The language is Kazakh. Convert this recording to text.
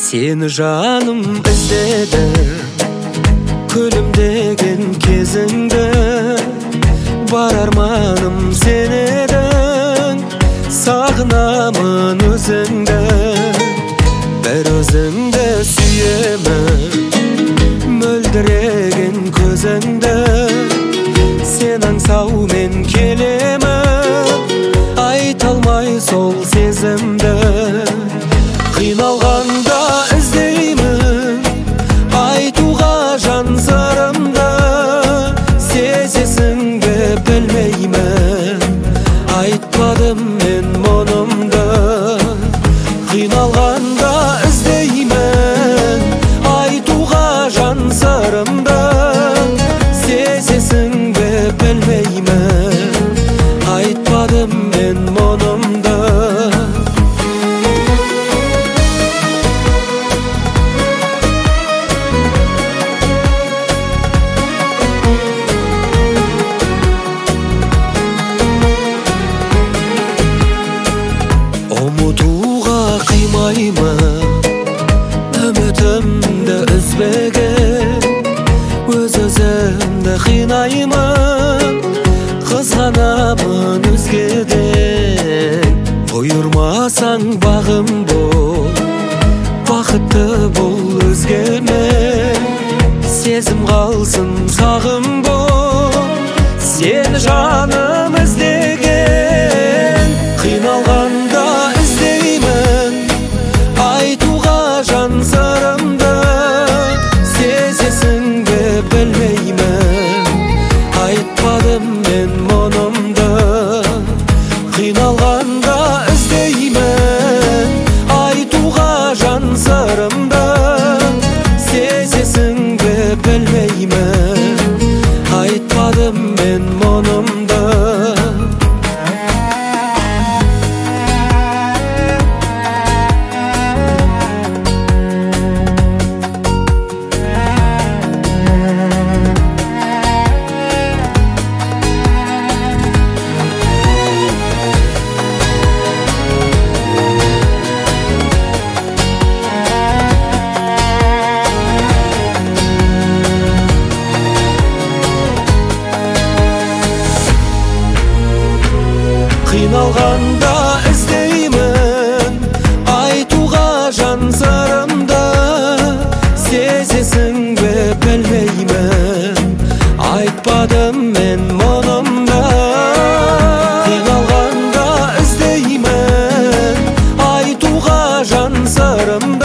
Seni жаным іздеді күлімдеген кезіңді, бар арманым сен едің, сағынамын өзіңді. Бір өзіңді сүйемін, мөлдіреген көзіңді, сен аңсаумен келемін, айта алмай сол сезімді. Қиналғанда іздеймін, айтуға жан сырымды, сезесің бе білмеймін, айтпадым мен мұнымды. Қиналғанда іздеймін, айтуға жан сырымды, сезесің бе білмеймін, айтпадым мен мұнымды. Ұмытуға қимаймын, үмітімді үзбеген, өз-өзімді қинаймын, қызғанамын өзгеден. Бұйырмасаң бағым бол, бақытты бол өзгемен, сезім қалсын сағым бол, сені жаным іздеген. Қиналғанда іздеймін, айтуға жан сырымды, сезесің бе білмеймін, айтпадым мен мұнымды. Қиналғанда іздеймін, айтуға жан сырымды, сезесің бе білмеймін, айтпадым мен мұнымды. Қиналғанда іздеймін, айтуға жан сырымды, сезесің бе білмеймін, айтпадым мен мұнымды. Қиналғанда іздеймін, айтуға жан сырымды,